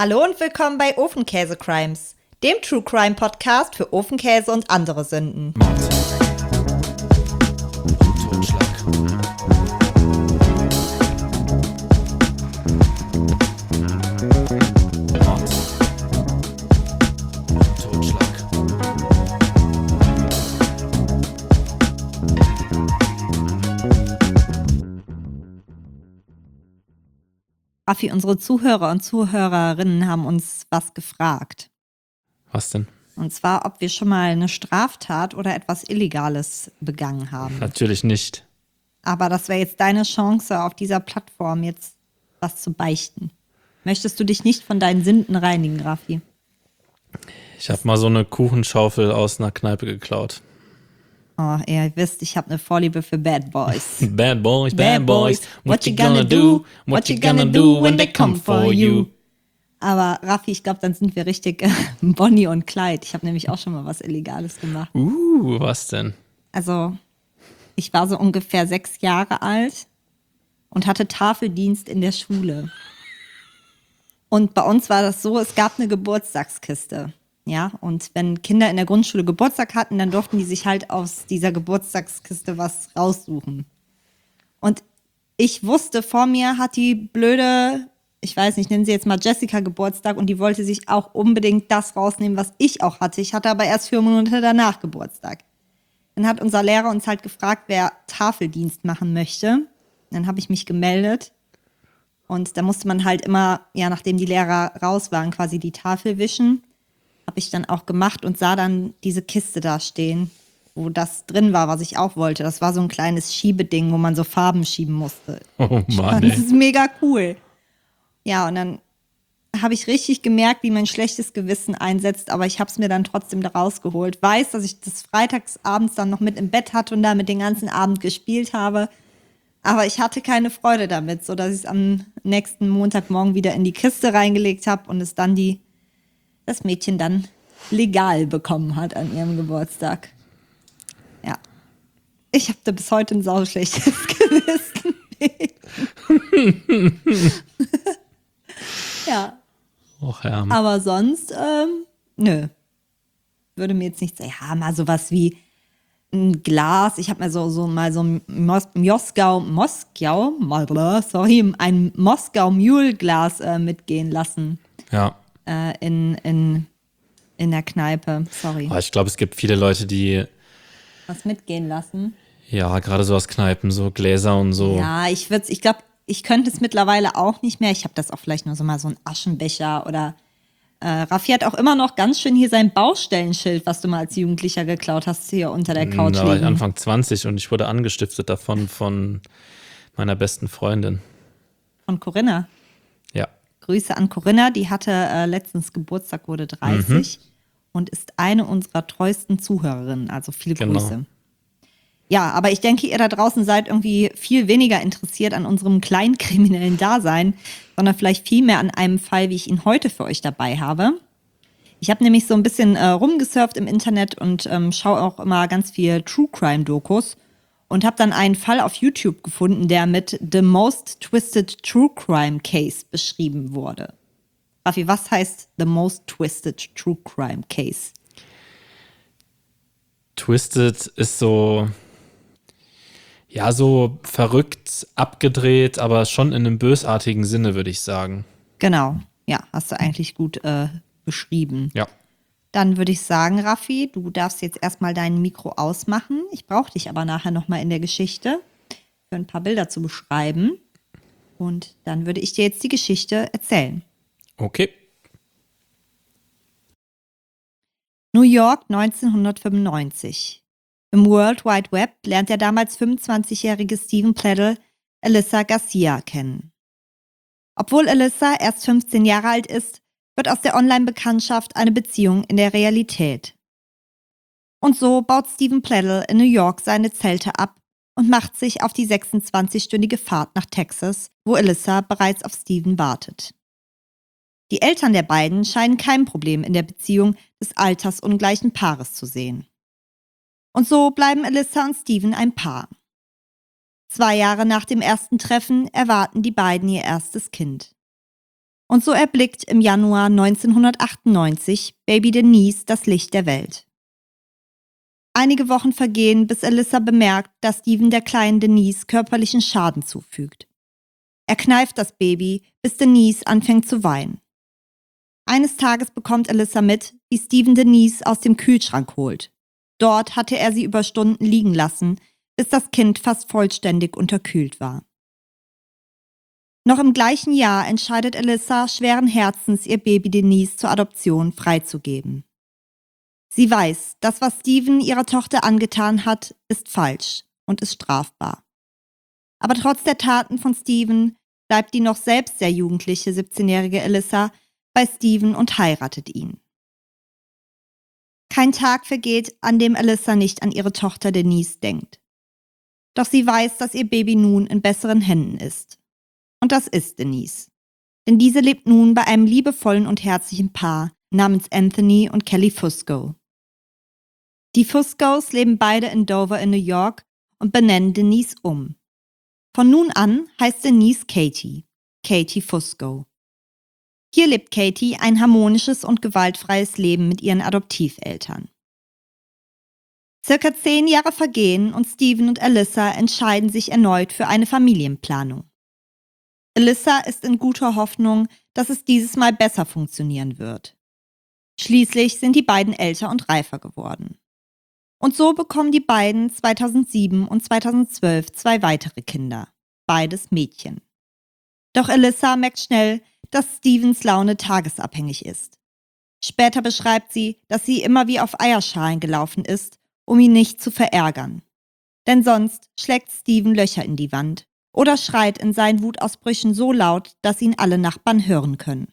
Hallo und willkommen bei Ofenkäse Crimes, dem True Crime Podcast für Ofenkäse und andere Sünden. Mord. Totschlag. Mord. Totschlag. Raffi, unsere Zuhörer und Zuhörerinnen haben uns was gefragt. Was denn? Und zwar, ob wir schon mal eine Straftat oder etwas Illegales begangen haben. Natürlich nicht. Aber das wäre jetzt deine Chance, auf dieser Plattform jetzt was zu beichten. Möchtest du dich nicht von deinen Sünden reinigen, Raffi? Ich habe mal so eine Kuchenschaufel aus einer Kneipe geklaut. Oh, ihr wisst, ich habe eine Vorliebe für Bad Boys. Bad boys, what you gonna do? What you gonna do when they come for you? Aber Raffi, ich glaube, dann sind wir richtig Bonnie und Clyde. Ich habe nämlich auch schon mal was Illegales gemacht. Was denn? Also, ich war so ungefähr 6 Jahre alt und hatte Tafeldienst in der Schule. Und bei uns war das so, es gab eine Geburtstagskiste. Ja, und wenn Kinder in der Grundschule Geburtstag hatten, dann durften die sich halt aus dieser Geburtstagskiste was raussuchen. Und ich wusste, vor mir hat die blöde, ich weiß nicht, nennen sie jetzt mal Jessica Geburtstag und die wollte sich auch unbedingt das rausnehmen, was ich auch hatte. Ich hatte aber erst 4 Monate danach Geburtstag. Dann hat unser Lehrer uns halt gefragt, wer Tafeldienst machen möchte. Dann habe ich mich gemeldet. Und da musste man halt immer, ja, nachdem die Lehrer raus waren, quasi die Tafel wischen. Habe ich dann auch gemacht und sah dann diese Kiste da stehen, wo das drin war, was ich auch wollte. Das war so ein kleines Schiebeding, wo man so Farben schieben musste. Oh Mann, Das ey. ist mega cool. Ja, und dann habe ich richtig gemerkt, wie mein schlechtes Gewissen einsetzt, aber ich habe es mir dann trotzdem da rausgeholt. Weiß, dass ich das freitagsabends dann noch mit im Bett hatte und damit den ganzen Abend gespielt habe. Aber ich hatte keine Freude damit, sodass ich es am nächsten Montagmorgen wieder in die Kiste reingelegt habe und es dann das Mädchen dann legal bekommen hat an ihrem Geburtstag. Ja. Ich habe da bis heute ein sauschlechtes Gewissen. Ja. Och ja. Aber sonst, nö. Würde mir jetzt nicht sagen, ja, mal sowas wie ein Glas. Ich habe mir mal so ein ein Moskau Mule-Glas mitgehen lassen Ja. in der Kneipe. Sorry. Aber ich glaube, es gibt viele Leute, die, Was mitgehen lassen? ja, gerade so aus Kneipen, so Gläser und so. Ja, ich glaube, ich könnte es mittlerweile auch nicht mehr. Ich habe das auch vielleicht nur so mal so ein Aschenbecher oder Raffi hat auch immer noch ganz schön hier sein Baustellenschild, was du mal als Jugendlicher geklaut hast, hier unter der Couch Da war ich liegen. Anfang 20 und ich wurde angestiftet davon von meiner besten Freundin. Von Corinna. Ja. Grüße an Corinna, die hatte letztens Geburtstag, wurde 30 und ist eine unserer treuesten Zuhörerinnen. Also viele Genau. Grüße. Ja, aber ich denke, ihr da draußen seid irgendwie viel weniger interessiert an unserem kleinkriminellen Dasein, sondern vielleicht viel mehr an einem Fall, wie ich ihn heute für euch dabei habe. Ich habe nämlich so ein bisschen rumgesurft im Internet und schaue auch immer ganz viel True Crime Dokus und habe dann einen Fall auf YouTube gefunden, der mit The Most Twisted True Crime Case beschrieben wurde. Raffi, was heißt The Most Twisted True Crime Case? Twisted ist so, ja, so verrückt, abgedreht, aber schon in einem bösartigen Sinne, würde ich sagen. Genau, ja, hast du eigentlich gut beschrieben. Ja. Dann würde ich sagen, Raffi, du darfst jetzt erstmal dein Mikro ausmachen. Ich brauche dich aber nachher nochmal in der Geschichte für ein paar Bilder zu beschreiben. Und dann würde ich dir jetzt die Geschichte erzählen. Okay. New York 1995. Im World Wide Web lernt der damals 25-jährige Stephen Pledel Alyssa Garcia kennen. Obwohl Alyssa erst 15 Jahre alt ist, wird aus der Online-Bekanntschaft eine Beziehung in der Realität. Und so baut Stephen Pledel in New York seine Zelte ab und macht sich auf die 26-stündige Fahrt nach Texas, wo Alyssa bereits auf Stephen wartet. Die Eltern der beiden scheinen kein Problem in der Beziehung des altersungleichen Paares zu sehen. Und so bleiben Alyssa und Stephen ein Paar. 2 Jahre nach dem ersten Treffen erwarten die beiden ihr erstes Kind. Und so erblickt im Januar 1998 Baby Denise das Licht der Welt. Einige Wochen vergehen, bis Alyssa bemerkt, dass Steven der kleinen Denise körperlichen Schaden zufügt. Er kneift das Baby, bis Denise anfängt zu weinen. Eines Tages bekommt Alyssa mit, wie Steven Denise aus dem Kühlschrank holt. Dort hatte er sie über Stunden liegen lassen, bis das Kind fast vollständig unterkühlt war. Noch im gleichen Jahr entscheidet Alyssa schweren Herzens, ihr Baby Denise zur Adoption freizugeben. Sie weiß, das, was Steven ihrer Tochter angetan hat, ist falsch und ist strafbar. Aber trotz der Taten von Steven bleibt die noch selbst sehr jugendliche 17-jährige Alyssa bei Steven und heiratet ihn. Kein Tag vergeht, an dem Alyssa nicht an ihre Tochter Denise denkt. Doch sie weiß, dass ihr Baby nun in besseren Händen ist. Und das ist Denise. Denn diese lebt nun bei einem liebevollen und herzlichen Paar namens Anthony und Kelly Fusco. Die Fuscos leben beide in Dover in New York und benennen Denise um. Von nun an heißt Denise Katie Fusco. Hier lebt Katie ein harmonisches und gewaltfreies Leben mit ihren Adoptiveltern. Circa 10 Jahre vergehen und Steven und Alyssa entscheiden sich erneut für eine Familienplanung. Alyssa ist in guter Hoffnung, dass es dieses Mal besser funktionieren wird. Schließlich sind die beiden älter und reifer geworden. Und so bekommen die beiden 2007 und 2012 2 weitere Kinder, beides Mädchen. Doch Alyssa merkt schnell, dass Stevens Laune tagesabhängig ist. Später beschreibt sie, dass sie immer wie auf Eierschalen gelaufen ist, um ihn nicht zu verärgern. Denn sonst schlägt Steven Löcher in die Wand oder schreit in seinen Wutausbrüchen so laut, dass ihn alle Nachbarn hören können.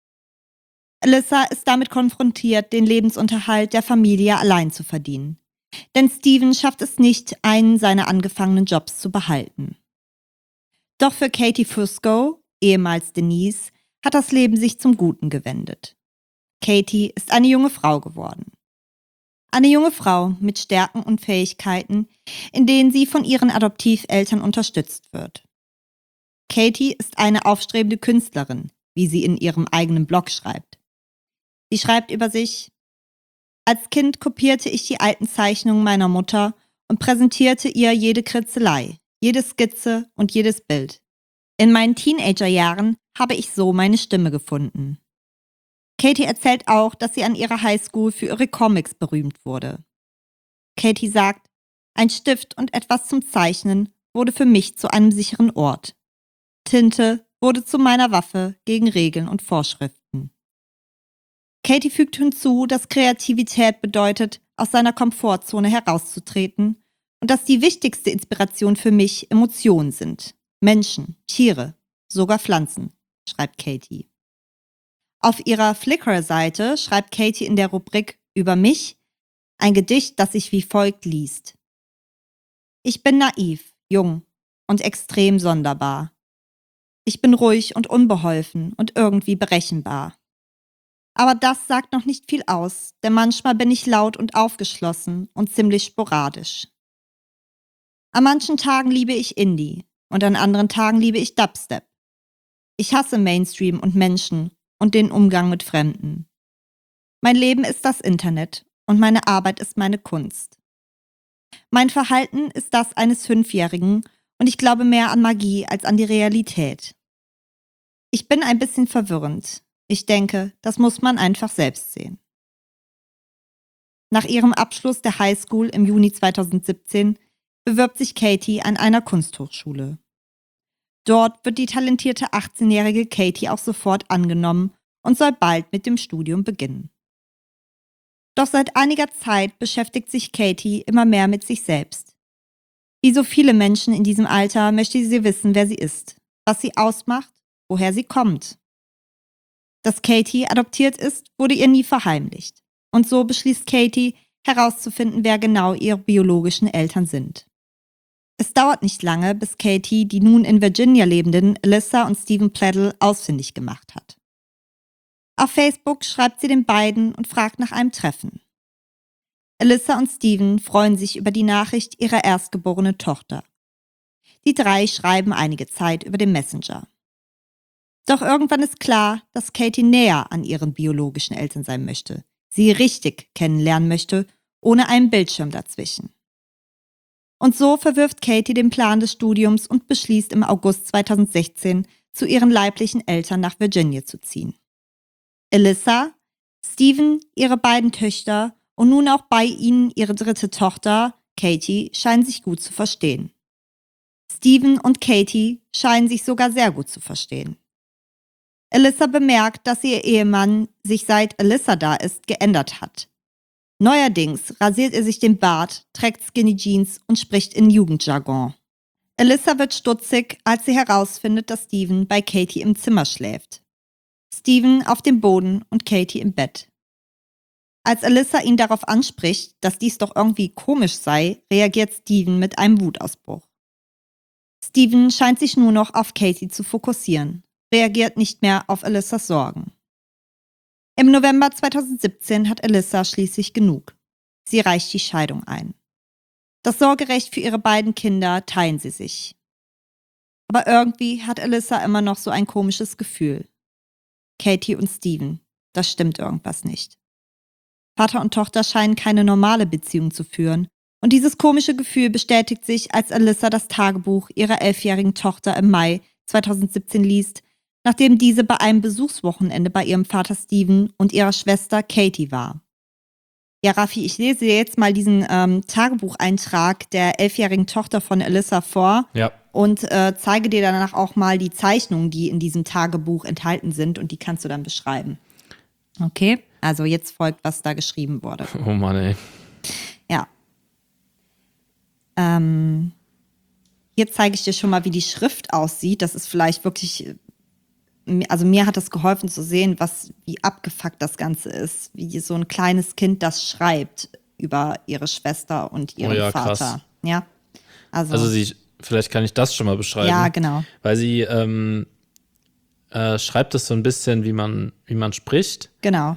Alyssa ist damit konfrontiert, den Lebensunterhalt der Familie allein zu verdienen. Denn Steven schafft es nicht, einen seiner angefangenen Jobs zu behalten. Doch für Katie Fusco, ehemals Denise, hat das Leben sich zum Guten gewendet. Katie ist eine junge Frau geworden. Eine junge Frau mit Stärken und Fähigkeiten, in denen sie von ihren Adoptiveltern unterstützt wird. Katie ist eine aufstrebende Künstlerin, wie sie in ihrem eigenen Blog schreibt. Sie schreibt über sich: Als Kind kopierte ich die alten Zeichnungen meiner Mutter und präsentierte ihr jede Kritzelei, jede Skizze und jedes Bild. In meinen Teenagerjahren habe ich so meine Stimme gefunden. Katie erzählt auch, dass sie an ihrer Highschool für ihre Comics berühmt wurde. Katie sagt: Ein Stift und etwas zum Zeichnen wurde für mich zu einem sicheren Ort. Tinte wurde zu meiner Waffe gegen Regeln und Vorschriften. Katie fügt hinzu, dass Kreativität bedeutet, aus seiner Komfortzone herauszutreten und dass die wichtigste Inspiration für mich Emotionen sind. Menschen, Tiere, sogar Pflanzen, schreibt Katie. Auf ihrer Flickr-Seite schreibt Katie in der Rubrik Über mich ein Gedicht, das sich wie folgt liest. Ich bin naiv, jung und extrem sonderbar. Ich bin ruhig und unbeholfen und irgendwie berechenbar. Aber das sagt noch nicht viel aus, denn manchmal bin ich laut und aufgeschlossen und ziemlich sporadisch. An manchen Tagen liebe ich Indie und an anderen Tagen liebe ich Dubstep. Ich hasse Mainstream und Menschen und den Umgang mit Fremden. Mein Leben ist das Internet und meine Arbeit ist meine Kunst. Mein Verhalten ist das eines 5-Jährigen und ich glaube mehr an Magie als an die Realität. Ich bin ein bisschen verwirrend. Ich denke, das muss man einfach selbst sehen. Nach ihrem Abschluss der Highschool im Juni 2017 bewirbt sich Katie an einer Kunsthochschule. Dort wird die talentierte 18-jährige Katie auch sofort angenommen und soll bald mit dem Studium beginnen. Doch seit einiger Zeit beschäftigt sich Katie immer mehr mit sich selbst. Wie so viele Menschen in diesem Alter möchte sie wissen, wer sie ist, was sie ausmacht, woher sie kommt. Dass Katie adoptiert ist, wurde ihr nie verheimlicht. Und so beschließt Katie, herauszufinden, wer genau ihre biologischen Eltern sind. Es dauert nicht lange, bis Katie die nun in Virginia lebenden Alyssa und Steven Pledl ausfindig gemacht hat. Auf Facebook schreibt sie den beiden und fragt nach einem Treffen. Alyssa und Steven freuen sich über die Nachricht ihrer erstgeborenen Tochter. Die 3 schreiben einige Zeit über den Messenger. Doch irgendwann ist klar, dass Katie näher an ihren biologischen Eltern sein möchte, sie richtig kennenlernen möchte, ohne einen Bildschirm dazwischen. Und so verwirft Katie den Plan des Studiums und beschließt im August 2016, zu ihren leiblichen Eltern nach Virginia zu ziehen. Alyssa, Stephen, ihre beiden Töchter und nun auch bei ihnen ihre dritte Tochter, Katie, scheinen sich gut zu verstehen. Stephen und Katie scheinen sich sogar sehr gut zu verstehen. Alyssa bemerkt, dass ihr Ehemann sich seit Alyssa da ist, geändert hat. Neuerdings rasiert er sich den Bart, trägt Skinny Jeans und spricht in Jugendjargon. Alyssa wird stutzig, als sie herausfindet, dass Stephen bei Katie im Zimmer schläft. Stephen auf dem Boden und Katie im Bett. Als Alyssa ihn darauf anspricht, dass dies doch irgendwie komisch sei, reagiert Stephen mit einem Wutausbruch. Stephen scheint sich nur noch auf Katie zu fokussieren, reagiert nicht mehr auf Alyssas Sorgen. Im November 2017 hat Alyssa schließlich genug. Sie reicht die Scheidung ein. Das Sorgerecht für ihre beiden Kinder teilen sie sich. Aber irgendwie hat Alyssa immer noch so ein komisches Gefühl. Katie und Stephen, das stimmt irgendwas nicht. Vater und Tochter scheinen keine normale Beziehung zu führen. Und dieses komische Gefühl bestätigt sich, als Alyssa das Tagebuch ihrer 11-jährigen Tochter im Mai 2017 liest, nachdem diese bei einem Besuchswochenende bei ihrem Vater Stephen und ihrer Schwester Katie war. Ja, Raffi, ich lese dir jetzt mal diesen Tagebucheintrag der 11-jährigen Tochter von Alyssa vor und zeige dir danach auch mal die Zeichnungen, die in diesem Tagebuch enthalten sind und die kannst du dann beschreiben. Okay, also jetzt folgt, was da geschrieben wurde. Oh Mann, ey. Ja. Hier zeige ich dir schon mal, wie die Schrift aussieht. Das ist vielleicht wirklich, also mir hat das geholfen zu sehen, wie abgefuckt das Ganze ist. Wie so ein kleines Kind das schreibt über ihre Schwester und ihren Vater. Krass. Ja. Also vielleicht kann ich das schon mal beschreiben. Ja, genau. Weil sie schreibt es so ein bisschen, wie man spricht. Genau.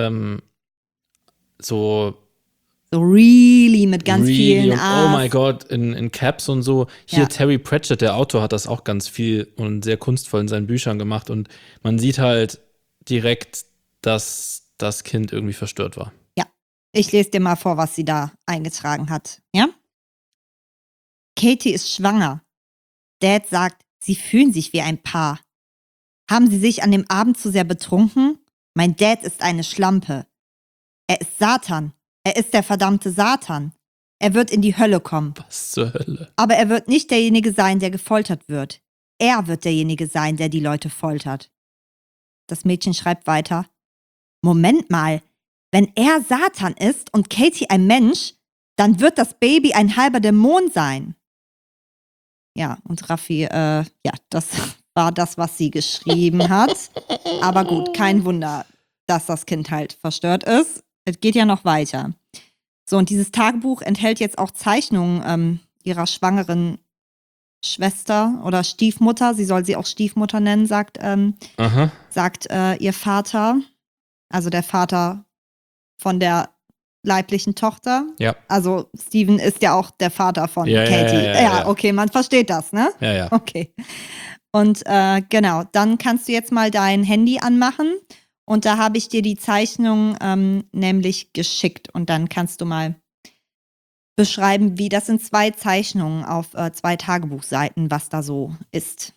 So really mit ganz vielen A's. Oh mein Gott, in Caps und so. Hier Ja. Terry Pratchett, der Autor, hat das auch ganz viel und sehr kunstvoll in seinen Büchern gemacht. Und man sieht halt direkt, dass das Kind irgendwie verstört war. Ja, ich lese dir mal vor, was sie da eingetragen hat. Ja? Katie ist schwanger. Dad sagt, sie fühlen sich wie ein Paar. Haben sie sich an dem Abend zu sehr betrunken? Mein Dad ist eine Schlampe. Er ist Satan. Er ist der verdammte Satan. Er wird in die Hölle kommen. Was zur Hölle? Aber er wird nicht derjenige sein, der gefoltert wird. Er wird derjenige sein, der die Leute foltert. Das Mädchen schreibt weiter. Moment mal, wenn er Satan ist und Katie ein Mensch, dann wird das Baby ein halber Dämon sein. Ja, und Raffi, das war das, was sie geschrieben hat. Aber gut, kein Wunder, dass das Kind halt verstört ist. Es geht ja noch weiter. So, und dieses Tagebuch enthält jetzt auch Zeichnungen ihrer schwangeren Schwester oder Stiefmutter. Sie soll sie auch Stiefmutter nennen, sagt ihr Vater. Also der Vater von der leiblichen Tochter. Ja. Also Stephen ist ja auch der Vater von Katie. Ja, okay, man versteht das, ne? Ja. Okay. Und genau, dann kannst du jetzt mal dein Handy anmachen. Und da habe ich dir die Zeichnung nämlich geschickt. Und dann kannst du mal beschreiben, wie das sind 2 Zeichnungen auf 2 Tagebuchseiten, was da so ist.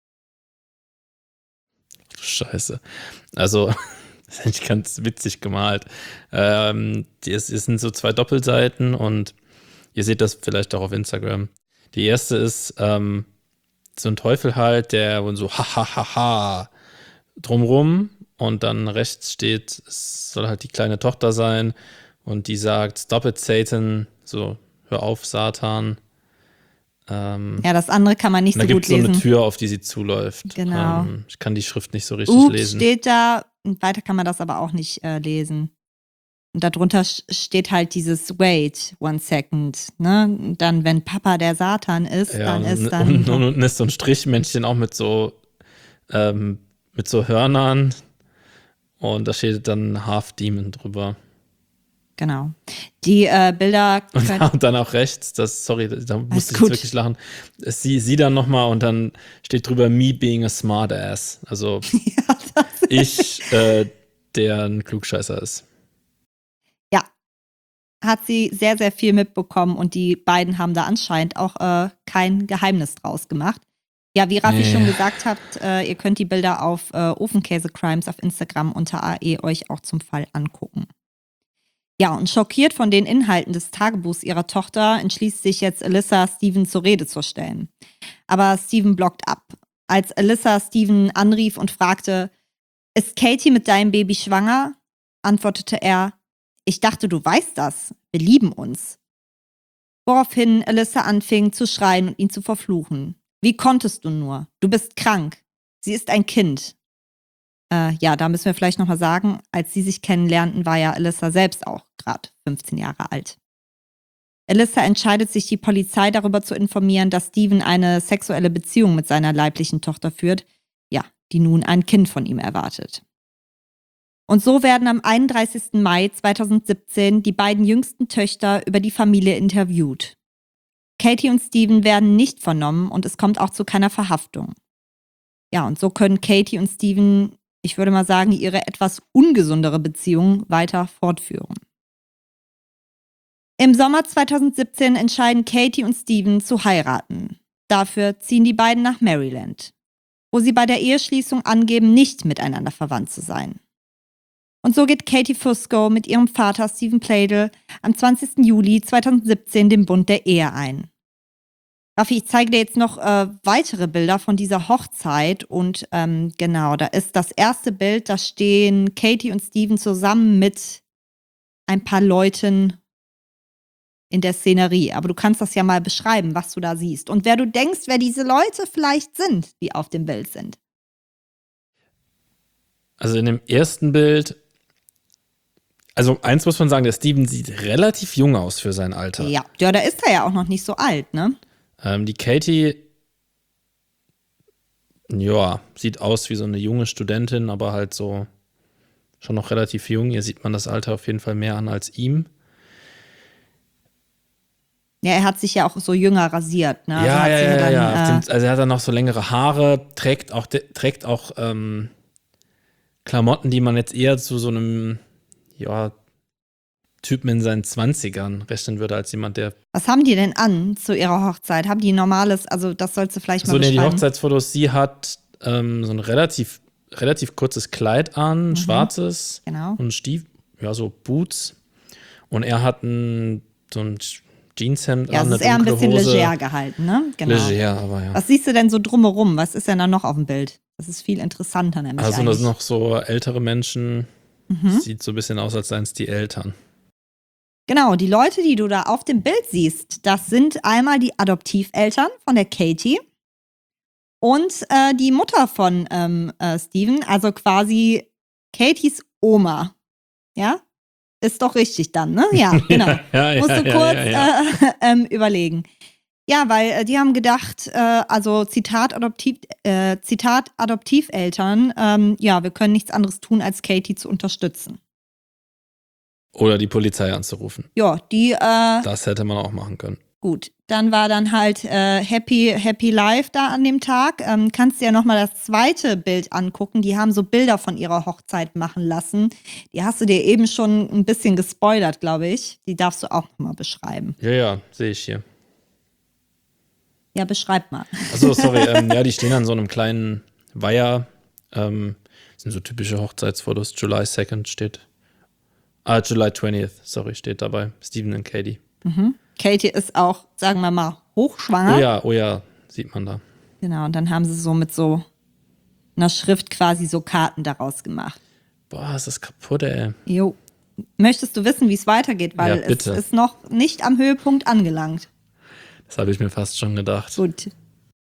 Scheiße. Also, das ist eigentlich ganz witzig gemalt. Es sind so 2 Doppelseiten und ihr seht das vielleicht auch auf Instagram. Die erste ist so ein Teufel halt, der und so ha drumrum. Und dann rechts steht, es soll halt die kleine Tochter sein. Und die sagt, stop it, Satan. So, hör auf, Satan. Ja, das andere kann man nicht so gut lesen. Da gibt es so eine Tür, auf die sie zuläuft. Genau. Ich kann die Schrift nicht so richtig lesen. Steht da. Und weiter kann man das aber auch nicht lesen. Und darunter steht halt dieses wait, 1 second. Ne? Und dann, wenn Papa der Satan ist, dann ist dann. Und unten ist so ein Strichmännchen auch mit so Hörnern. Und da steht dann Half Demon drüber. Genau. Die Bilder Und dann auch rechts, da musste ich jetzt wirklich lachen. Sie dann nochmal und dann steht drüber me being a smartass. Also ich, der ein Klugscheißer ist. Ja, hat sie sehr, sehr viel mitbekommen und die beiden haben da anscheinend auch kein Geheimnis draus gemacht. Ja, wie Raffi schon gesagt hat, ihr könnt die Bilder auf Ofenkäse Crimes auf Instagram unter AE euch auch zum Fall angucken. Ja, und schockiert von den Inhalten des Tagebuchs ihrer Tochter entschließt sich jetzt Alyssa, Steven zur Rede zu stellen. Aber Steven blockt ab. Als Alyssa Steven anrief und fragte, ist Katie mit deinem Baby schwanger? Antwortete er, ich dachte, du weißt das. Wir lieben uns. Woraufhin Alyssa anfing zu schreien und ihn zu verfluchen. Wie konntest du nur? Du bist krank. Sie ist ein Kind. Ja, da müssen wir vielleicht nochmal sagen, als sie sich kennenlernten, war ja Alyssa selbst auch gerade 15 Jahre alt. Alyssa entscheidet sich, die Polizei darüber zu informieren, dass Steven eine sexuelle Beziehung mit seiner leiblichen Tochter führt, ja, die nun ein Kind von ihm erwartet. Und so werden am 31. Mai 2017 die beiden jüngsten Töchter über die Familie interviewt. Katie und Steven werden nicht vernommen und es kommt auch zu keiner Verhaftung. Ja, und so können Katie und Steven, ich würde mal sagen, ihre etwas ungesundere Beziehung weiter fortführen. Im Sommer 2017 entscheiden Katie und Steven zu heiraten. Dafür ziehen die beiden nach Maryland, wo sie bei der Eheschließung angeben, nicht miteinander verwandt zu sein. Und so geht Katie Fusco mit ihrem Vater Steven Pladle am 20. Juli 2017 den Bund der Ehe ein. Raffi, ich zeige dir jetzt noch weitere Bilder von dieser Hochzeit und genau, da ist das erste Bild, da stehen Katie und Steven zusammen mit ein paar Leuten in der Szenerie. Aber du kannst das ja mal beschreiben, was du da siehst und wer du denkst, wer diese Leute vielleicht sind, die auf dem Bild sind. Also in dem ersten Bild, also eins muss man sagen, der Steven sieht relativ jung aus für sein Alter. Ja, da ist er ja auch noch nicht so alt, ne? Die Katie, ja, sieht aus wie so eine junge Studentin, aber halt so schon noch relativ jung. Ihr sieht man das Alter auf jeden Fall mehr an als ihm. Ja, er hat sich ja auch so jünger rasiert, ne? Ja, also ja. Also er hat dann noch so längere Haare, trägt auch Klamotten, die man jetzt eher zu so einem, ja, Typen in seinen 20ern rechnen würde, als jemand, der. Was haben die denn an zu ihrer Hochzeit? Haben die normales, also das sollst du vielleicht mal beschreiben. Die Hochzeitsfotos, sie hat so ein relativ kurzes Kleid an, schwarzes. Genau. Und so Boots. Und er hat so ein Jeanshemd an, eine dunkle Hose. Ja, es ist eher ein bisschen leger gehalten, ne? Genau. Leger, aber ja. Was siehst du denn so drumherum? Was ist denn da noch auf dem Bild? Das ist viel interessanter nämlich Also das sind noch so ältere Menschen. Sieht so ein bisschen aus, als seien es die Eltern. Genau, die Leute, die du da auf dem Bild siehst, das sind einmal die Adoptiveltern von der Katie und die Mutter von Steven, also quasi Katies Oma. Ja? Ist doch richtig dann, ne? Ja, genau. Musst du kurz überlegen. Ja, weil die haben gedacht, also Zitat Adoptiveltern, ja, wir können nichts anderes tun, als Katie zu unterstützen. Oder die Polizei anzurufen. Ja, das hätte man auch machen können. Gut, dann war dann halt Happy Life da an dem Tag. Kannst dir ja nochmal das zweite Bild angucken. Die haben so Bilder von ihrer Hochzeit machen lassen. Die hast du dir eben schon ein bisschen gespoilert, glaube ich. Die darfst du auch nochmal beschreiben. Ja, sehe ich hier. Ja, beschreib mal. Achso, sorry. Ja, die stehen an so einem kleinen Weiher. Sind so typische Hochzeitsfotos. July 2nd steht. July 20th, sorry, steht dabei. Steven und Katie. Katie ist auch, sagen wir mal, hochschwanger. Oh ja, sieht man da. Genau, und dann haben sie so mit so einer Schrift quasi so Karten daraus gemacht. Boah, ist das kaputt, ey. Jo. Möchtest du wissen, wie es weitergeht? Weil es ist noch nicht am Höhepunkt angelangt. Das habe ich mir fast schon gedacht. Gut.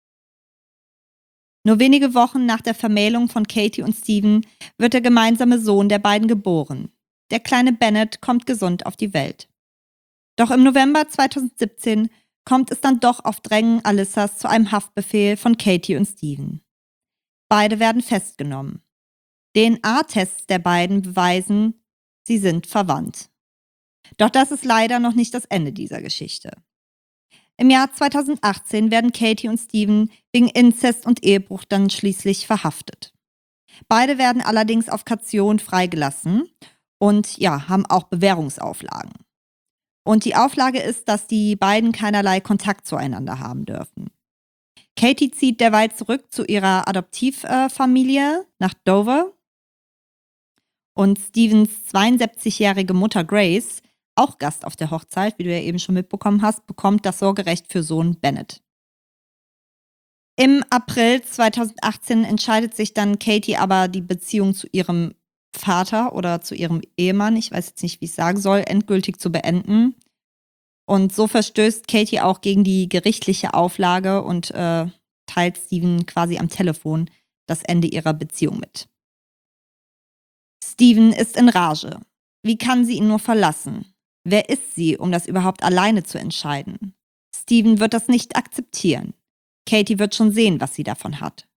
Nur wenige Wochen nach der Vermählung von Katie und Steven wird der gemeinsame Sohn der beiden geboren. Der kleine Bennett kommt gesund auf die Welt. Doch im November 2017 kommt es dann doch auf Drängen Alyssas zu einem Haftbefehl von Katie und Steven. Beide werden festgenommen. DNA-Tests der beiden beweisen, sie sind verwandt. Doch das ist leider noch nicht das Ende dieser Geschichte. Im Jahr 2018 werden Katie und Steven wegen Inzest und Ehebruch dann schließlich verhaftet. Beide werden allerdings auf Kaution freigelassen und haben auch Bewährungsauflagen. Und die Auflage ist, dass die beiden keinerlei Kontakt zueinander haben dürfen. Katie zieht derweil zurück zu ihrer Adoptivfamilie nach Dover. Und Stevens 72-jährige Mutter Grace, auch Gast auf der Hochzeit, wie du ja eben schon mitbekommen hast, bekommt das Sorgerecht für Sohn Bennett. Im April 2018 entscheidet sich dann Katie aber, die Beziehung zu ihrem Vater oder zu ihrem Ehemann, ich weiß jetzt nicht, wie ich es sagen soll, endgültig zu beenden. Und so verstößt Katie auch gegen die gerichtliche Auflage und teilt Steven quasi am Telefon das Ende ihrer Beziehung mit. Steven ist in Rage. Wie kann sie ihn nur verlassen? Wer ist sie, um das überhaupt alleine zu entscheiden? Steven wird das nicht akzeptieren. Katie wird schon sehen, was sie davon hat.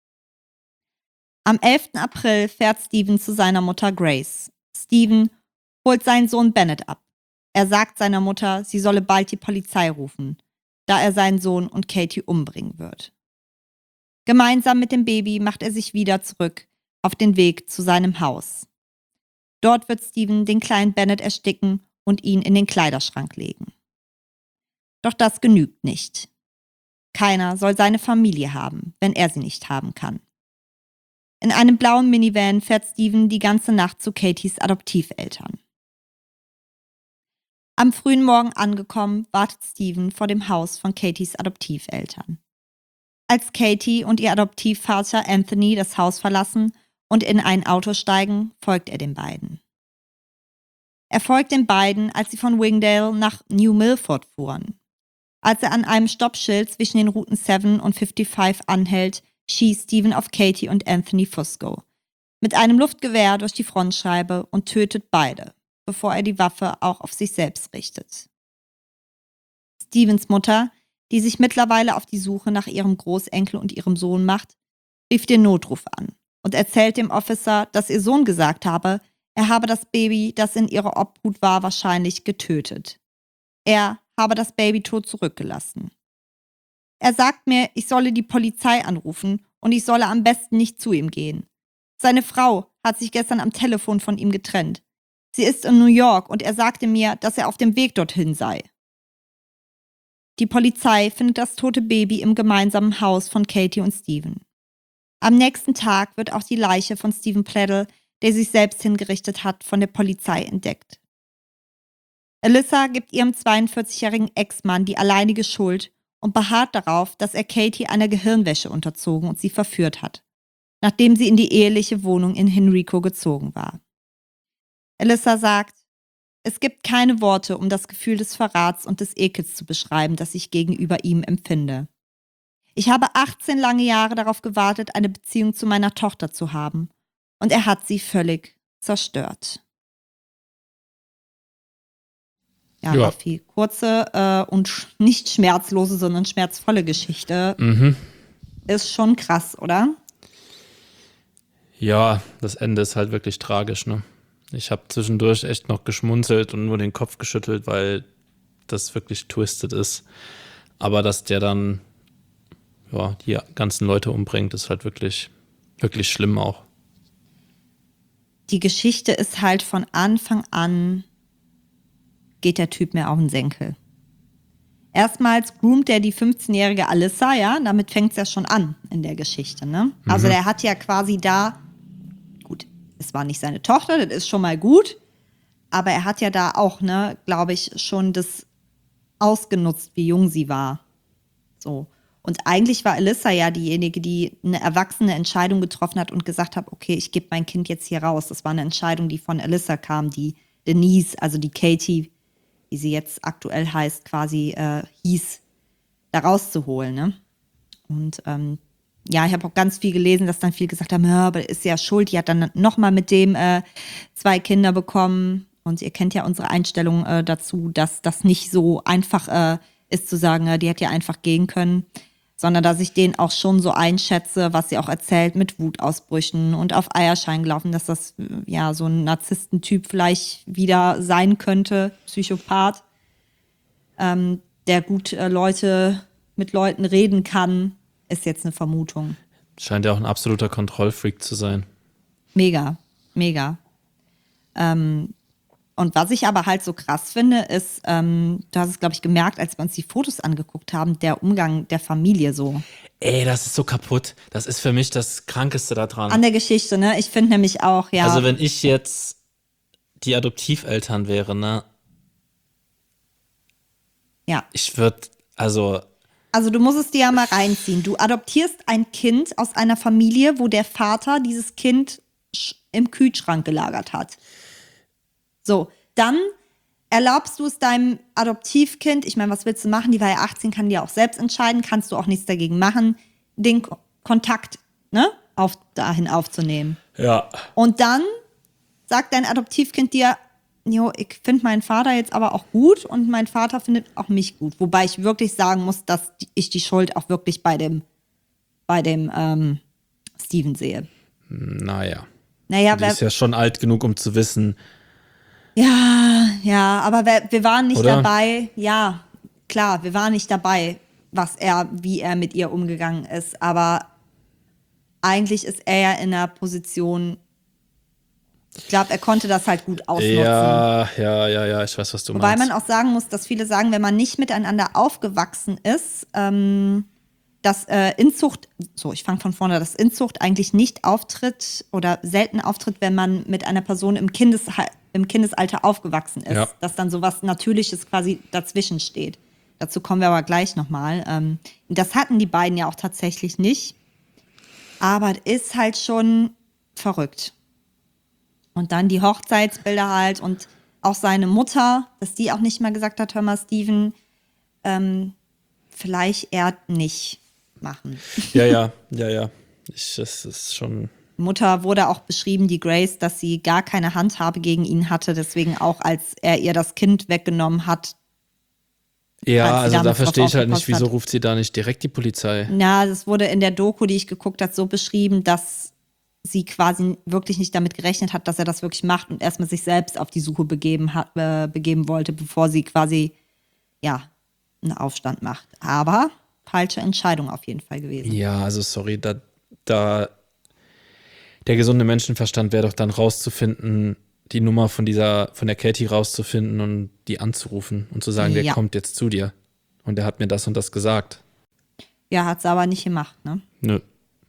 Am 11. April fährt Steven zu seiner Mutter Grace. Steven holt seinen Sohn Bennett ab. Er sagt seiner Mutter, sie solle bald die Polizei rufen, da er seinen Sohn und Katie umbringen wird. Gemeinsam mit dem Baby macht er sich wieder zurück auf den Weg zu seinem Haus. Dort wird Steven den kleinen Bennett ersticken und ihn in den Kleiderschrank legen. Doch das genügt nicht. Keiner soll seine Familie haben, wenn er sie nicht haben kann. In einem blauen Minivan fährt Steven die ganze Nacht zu Katies Adoptiveltern. Am frühen Morgen angekommen, wartet Steven vor dem Haus von Katies Adoptiveltern. Als Katie und ihr Adoptivvater Anthony das Haus verlassen und in ein Auto steigen, folgt er den beiden. Er folgt den beiden, als sie von Wingdale nach New Milford fuhren. Als er an einem Stoppschild zwischen den Routen 7 und 55 anhält, schießt Steven auf Katie und Anthony Fusco mit einem Luftgewehr durch die Frontscheibe und tötet beide, bevor er die Waffe auch auf sich selbst richtet. Stevens Mutter, die sich mittlerweile auf die Suche nach ihrem Großenkel und ihrem Sohn macht, rief den Notruf an und erzählt dem Officer, dass ihr Sohn gesagt habe, er habe das Baby, das in ihrer Obhut war, wahrscheinlich getötet. Er habe das Baby tot zurückgelassen. Er sagt mir, ich solle die Polizei anrufen und ich solle am besten nicht zu ihm gehen. Seine Frau hat sich gestern am Telefon von ihm getrennt. Sie ist in New York und er sagte mir, dass er auf dem Weg dorthin sei. Die Polizei findet das tote Baby im gemeinsamen Haus von Katie und Steven. Am nächsten Tag wird auch die Leiche von Steven Pledel, der sich selbst hingerichtet hat, von der Polizei entdeckt. Alyssa gibt ihrem 42-jährigen Ex-Mann die alleinige Schuld und beharrt darauf, dass er Katie einer Gehirnwäsche unterzogen und sie verführt hat, nachdem sie in die eheliche Wohnung in Henrico gezogen war. Alyssa sagt, es gibt keine Worte, um das Gefühl des Verrats und des Ekels zu beschreiben, das ich gegenüber ihm empfinde. Ich habe 18 lange Jahre darauf gewartet, eine Beziehung zu meiner Tochter zu haben. Und er hat sie völlig zerstört. Ja, Ja. Raffi, kurze und nicht schmerzlose, sondern schmerzvolle Geschichte. Ist schon krass, oder? Ja, das Ende ist halt wirklich tragisch, ne? Ich habe zwischendurch echt noch geschmunzelt und nur den Kopf geschüttelt, weil das wirklich twisted ist. Aber dass der dann die ganzen Leute umbringt, ist halt wirklich, wirklich schlimm auch. Die Geschichte ist halt von Anfang an, geht der Typ mir auf den Senkel. Erstmals groomt er die 15-jährige Alyssa, ja, damit fängt es ja schon an in der Geschichte, ne? Also der hat ja quasi da, gut, es war nicht seine Tochter, das ist schon mal gut, aber er hat ja da auch, ne, glaube ich, schon das ausgenutzt, wie jung sie war. So. Und eigentlich war Alyssa ja diejenige, die eine erwachsene Entscheidung getroffen hat und gesagt hat, okay, ich gebe mein Kind jetzt hier raus. Das war eine Entscheidung, die von Alyssa kam, die Denise, also die Katie, wie sie jetzt aktuell heißt, quasi hieß, da rauszuholen. Ne? Und ich habe auch ganz viel gelesen, dass dann viele gesagt haben, ja, aber ist ja schuld. Die hat dann nochmal mit dem 2 Kinder bekommen. Und ihr kennt ja unsere Einstellung dazu, dass das nicht so einfach ist zu sagen, die hätte ja einfach gehen können. sondern dass ich den auch schon so einschätze, was sie auch erzählt, mit Wutausbrüchen und auf Eierschein gelaufen, dass das ja so ein Narzisstentyp vielleicht wieder sein könnte, Psychopath, der gut mit Leuten reden kann, ist jetzt eine Vermutung. Scheint ja auch ein absoluter Kontrollfreak zu sein. Mega, mega. Und was ich aber halt so krass finde, ist, du hast es, glaube ich, gemerkt, als wir uns die Fotos angeguckt haben, der Umgang der Familie so. Ey, das ist so kaputt. Das ist für mich das Krankeste daran. An der Geschichte, ne? Ich finde nämlich auch, ja. Also wenn ich jetzt die Adoptiveltern wäre, ne? Ja. Ich würde, Also du musst es dir ja mal reinziehen. Du adoptierst ein Kind aus einer Familie, wo der Vater dieses Kind im Kühlschrank gelagert hat. So, dann erlaubst du es deinem Adoptivkind, ich meine, was willst du machen? Die war ja 18, kann die ja auch selbst entscheiden, kannst du auch nichts dagegen machen, den Kontakt, ne, dahin aufzunehmen. Ja. Und dann sagt dein Adoptivkind dir, jo, ich finde meinen Vater jetzt aber auch gut und mein Vater findet auch mich gut. Wobei ich wirklich sagen muss, dass ich die Schuld auch wirklich bei dem Steven sehe. Naja. Naja, Die ist ja schon alt genug, um zu wissen. Ja, aber wir waren nicht Oder? dabei. Ja, klar, wir waren nicht dabei, wie er mit ihr umgegangen ist. Aber eigentlich ist er ja in einer Position, ich glaube, er konnte das halt gut ausnutzen. Ja, ich weiß, was du Wobei meinst. man auch sagen muss, dass viele sagen, wenn man nicht miteinander aufgewachsen ist, dass Inzucht, ich fange von vorne, dass Inzucht eigentlich nicht auftritt oder selten auftritt, wenn man mit einer Person im Kindesalter aufgewachsen ist. Ja. Dass dann sowas Natürliches quasi dazwischen steht. Dazu kommen wir aber gleich nochmal. Das hatten die beiden ja auch tatsächlich nicht. Aber es ist halt schon verrückt. Und dann die Hochzeitsbilder halt und auch seine Mutter, dass die auch nicht mal gesagt hat, hör mal, Steven, vielleicht eher nicht machen. Ja. Das ist schon. Mutter wurde auch beschrieben, die Grace, dass sie gar keine Handhabe gegen ihn hatte, deswegen auch, als er ihr das Kind weggenommen hat. Ja, als sie also da damals verstehe drauf ich halt nicht, aufgepasst wieso hat. ruft sie da nicht direkt die Polizei? Na, das wurde in der Doku, die ich geguckt habe, so beschrieben, dass sie quasi wirklich nicht damit gerechnet hat, dass er das wirklich macht und erstmal sich selbst auf die Suche begeben wollte, bevor sie quasi, ja, einen Aufstand macht. Aber falsche Entscheidung auf jeden Fall gewesen. Ja, also sorry, da der gesunde Menschenverstand wäre doch dann rauszufinden, die Nummer von der Katie rauszufinden und die anzurufen und zu sagen, der Ja. kommt jetzt zu dir. Und der hat mir das und das gesagt. Ja, hat sie aber nicht gemacht, ne? Nö.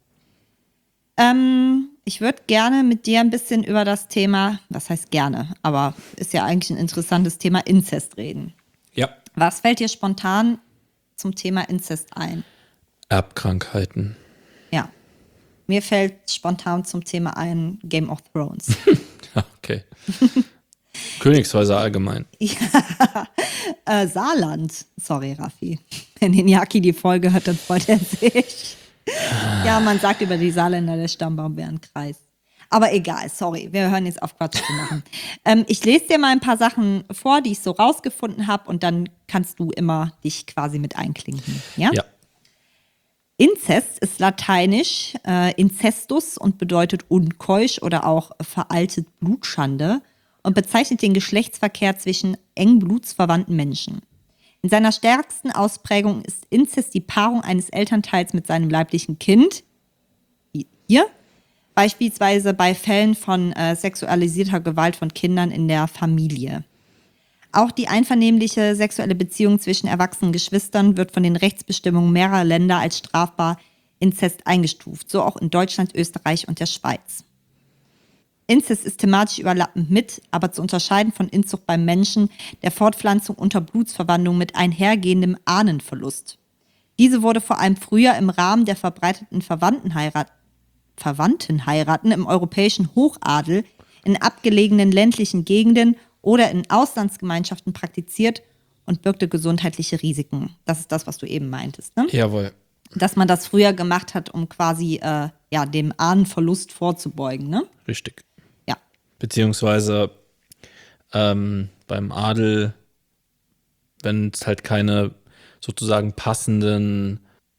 Ich würde gerne mit dir ein bisschen über das Thema, was heißt gerne, aber ist ja eigentlich ein interessantes Thema, Inzest reden. Ja. Was fällt dir spontan zum Thema Inzest ein? Erbkrankheiten. Ja, mir fällt spontan zum Thema ein Game of Thrones. Ja, okay. Königshäuser allgemein. Saarland. Sorry, Raffi. Wenn Iñaki die Folge hört, dann freut er sich. Ja, man sagt über die Saarländer, der Stammbaum wäre ein Kreis. Aber egal, sorry, wir hören jetzt auf, Quatsch zu machen. Ich lese dir mal ein paar Sachen vor, die ich so rausgefunden habe und dann kannst du immer dich quasi mit einklinken. Ja? Ja. Inzest ist lateinisch incestus und bedeutet unkeusch oder auch veraltet Blutschande und bezeichnet den Geschlechtsverkehr zwischen eng blutsverwandten Menschen. In seiner stärksten Ausprägung ist Inzest die Paarung eines Elternteils mit seinem leiblichen Kind. Hier. Beispielsweise bei Fällen von sexualisierter Gewalt von Kindern in der Familie. Auch die einvernehmliche sexuelle Beziehung zwischen erwachsenen Geschwistern wird von den Rechtsbestimmungen mehrerer Länder als strafbar Inzest eingestuft, so auch in Deutschland, Österreich und der Schweiz. Inzest ist thematisch überlappend mit, aber zu unterscheiden von Inzucht beim Menschen, der Fortpflanzung unter Blutsverwandlung mit einhergehendem Ahnenverlust. Diese wurde vor allem früher im Rahmen der verbreiteten Verwandtenheiraten im europäischen Hochadel in abgelegenen ländlichen Gegenden oder in Auslandsgemeinschaften praktiziert und birgte gesundheitliche Risiken. Das ist das, was du eben meintest, ne? Jawohl. Dass man das früher gemacht hat, um quasi dem Ahnenverlust vorzubeugen, ne? Richtig. Ja. Beziehungsweise beim Adel, wenn es halt keine sozusagen passenden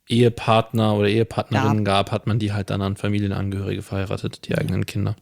Ehepartner oder Ehepartnerinnen gab, hat man die halt dann an Familienangehörige verheiratet, die eigenen Kinder.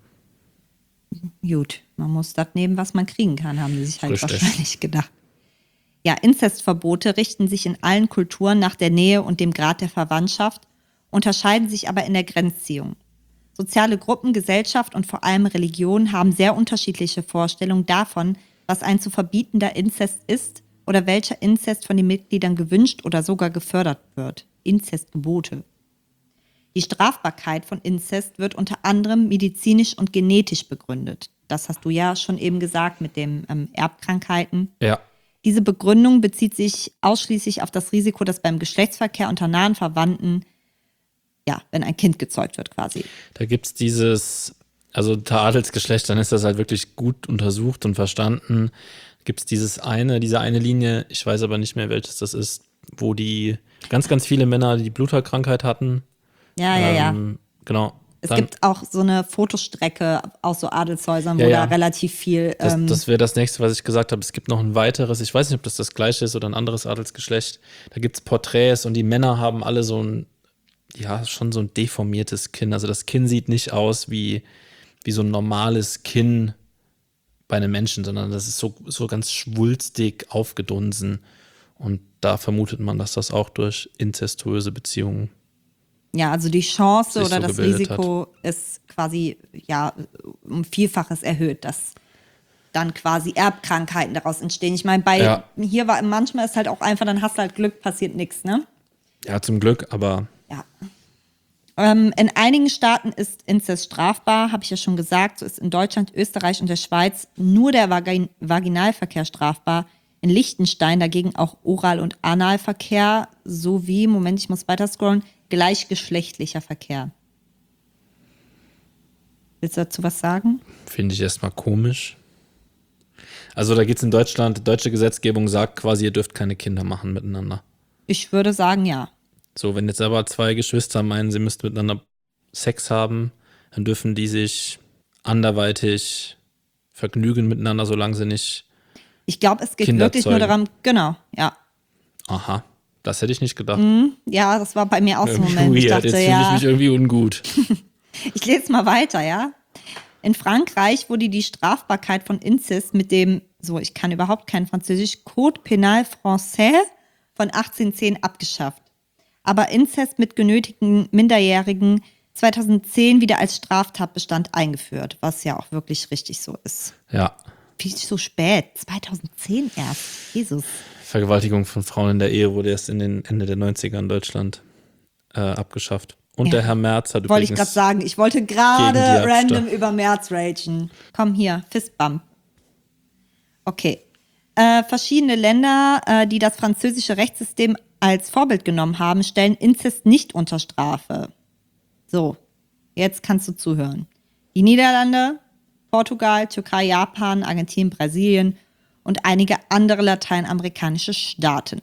Gut, man muss das nehmen, was man kriegen kann, haben die sich halt Richtig. wahrscheinlich gedacht. Ja, Inzestverbote richten sich in allen Kulturen nach der Nähe und dem Grad der Verwandtschaft, unterscheiden sich aber in der Grenzziehung. Soziale Gruppen, Gesellschaft und vor allem Religion haben sehr unterschiedliche Vorstellungen davon, was ein zu verbietender Inzest ist oder welcher Inzest von den Mitgliedern gewünscht oder sogar gefördert wird. Inzestgebote. Die Strafbarkeit von Inzest wird unter anderem medizinisch und genetisch begründet. Das hast du ja schon eben gesagt mit den Erbkrankheiten. Ja. Diese Begründung bezieht sich ausschließlich auf das Risiko, dass beim Geschlechtsverkehr unter nahen Verwandten, ja, wenn ein Kind gezeugt wird quasi. Da gibt es dieses, also unter Adelsgeschlecht, dann ist das halt wirklich gut untersucht und verstanden. Gibt es diese eine Linie, ich weiß aber nicht mehr, welches das ist, wo die ganz, ganz viele Männer die Bluterkrankheit hatten. Ja. Genau. Es Dann, gibt auch so eine Fotostrecke aus so Adelshäusern, wo Ja. da relativ viel. das wäre das nächste, was ich gesagt habe. Es gibt noch ein weiteres, ich weiß nicht, ob das gleiche ist oder ein anderes Adelsgeschlecht. Da gibt es Porträts und die Männer haben alle so ein, ja, schon so ein deformiertes Kinn. Also das Kinn sieht nicht aus wie so ein normales Kinn bei einem Menschen, sondern das ist so ganz schwulstig aufgedunsen. Und da vermutet man, dass das auch durch inzestuöse Beziehungen. Ja, also die Chance sich oder so das gebildet Risiko ist quasi ja um Vielfaches erhöht, dass dann quasi Erbkrankheiten daraus entstehen. Ich meine, hier war manchmal ist halt auch einfach, dann hast du halt Glück, passiert nichts, ne? Ja, zum Glück, aber Ja. In einigen Staaten ist Inzest strafbar, habe ich ja schon gesagt. So ist in Deutschland, Österreich und der Schweiz nur der Vaginalverkehr strafbar. In Liechtenstein dagegen auch Oral- und Analverkehr sowie, Moment, ich muss weiter scrollen, gleichgeschlechtlicher Verkehr. Willst du dazu was sagen? finde ich erstmal komisch. Also da geht es in Deutschland, deutsche Gesetzgebung sagt quasi, ihr dürft keine Kinder machen miteinander. Ich würde sagen, ja. So, wenn jetzt aber zwei Geschwister meinen, sie müssten miteinander Sex haben, dann dürfen die sich anderweitig vergnügen miteinander, solange sie nicht. Ich glaube, es geht Kinder wirklich nur zeugen. darum, genau, ja. Aha, das hätte ich nicht gedacht. Ja, das war bei mir auch so ein Irgendwie Moment. Ich weird, dachte, jetzt fühle ich ja, mich irgendwie ungut. ich lese mal weiter, ja. In Frankreich wurde die Strafbarkeit von Inzest mit dem, so, ich kann überhaupt kein Französisch, Code Pénal Français von 1810 abgeschafft. Aber Inzest mit genötigten Minderjährigen 2010 wieder als Straftatbestand eingeführt, was ja auch wirklich richtig so ist. Ja, Wie so spät, 2010 erst, Jesus. Vergewaltigung von Frauen in der Ehe wurde erst in den Ende der 90er in Deutschland abgeschafft. Und Ja. der Herr Merz hat Wollte ich übrigens. gerade sagen, ich wollte gegen die gerade Absta- random über März ragen. Komm hier, Fistbump. Okay. Verschiedene Länder, die das französische Rechtssystem als Vorbild genommen haben, stellen Inzest nicht unter Strafe. So, jetzt kannst du zuhören. Die Niederlande, Portugal, Türkei, Japan, Argentinien, Brasilien und einige andere lateinamerikanische Staaten.